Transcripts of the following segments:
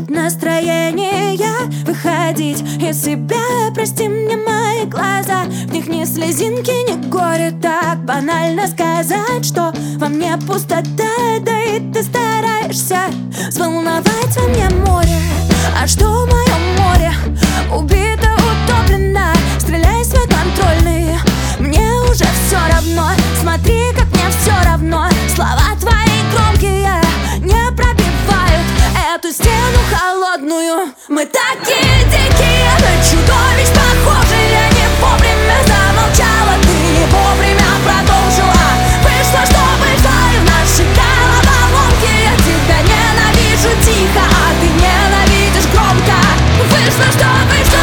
нет настроения выходить из себя. Прости мне мои глаза, в них ни слезинки, ни горе. Так банально сказать, что во мне пустота, да и ты стараешься взволновать во мне море. А что в моем море? Убито, утоплено. Стреляй в свой контрольный, мне уже все равно. Смотри, как мне все равно. Слова твои громкие не пробивают эту стену холодную. Мы такие дикие, на чудовищ похожи. Я не вовремя замолчала, ты не вовремя продолжила. Вышло, что вышло, и в нашей головоломке. Я тебя ненавижу тихо, а ты ненавидишь громко. Вышло, что вышло.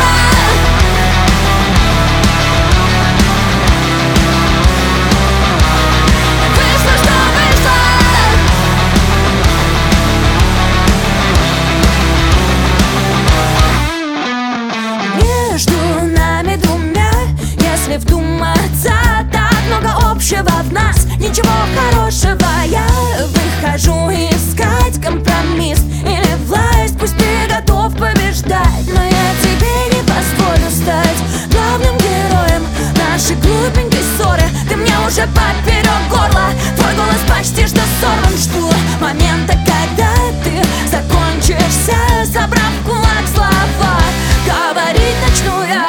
Если вдуматься, так много общего в нас, ничего хорошего. Я выхожу искать компромисс или власть. Пусть ты готов побеждать, но я тебе не позволю стать главным героем нашей глупенькой ссоры. Ты мне уже поперек горла, твой голос почти что сорван. Жду момента, когда ты закончишься, собрав в кулак слова. Говорить начну я.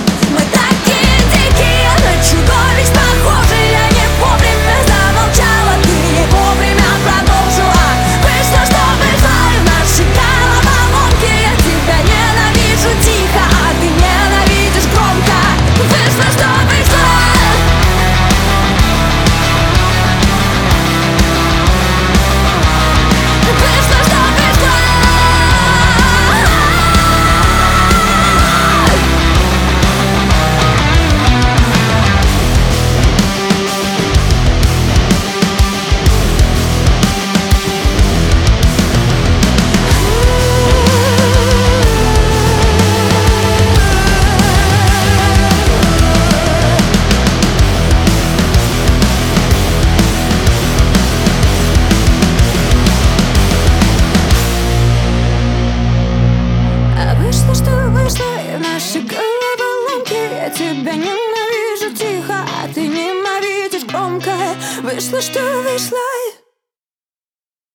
Чудовищ похожи, я не вовремя замолчала, ты не вовремя продолжила. Вышло, что вышло, и в нашей головоломке. Я тебя ненавижу тихо, а ты ненавидишь громко. Вышло, что вышло. Вышло, что вышло. Я тебя ненавижу тихо, а ты ненавидишь громко. Вышло, что вышло.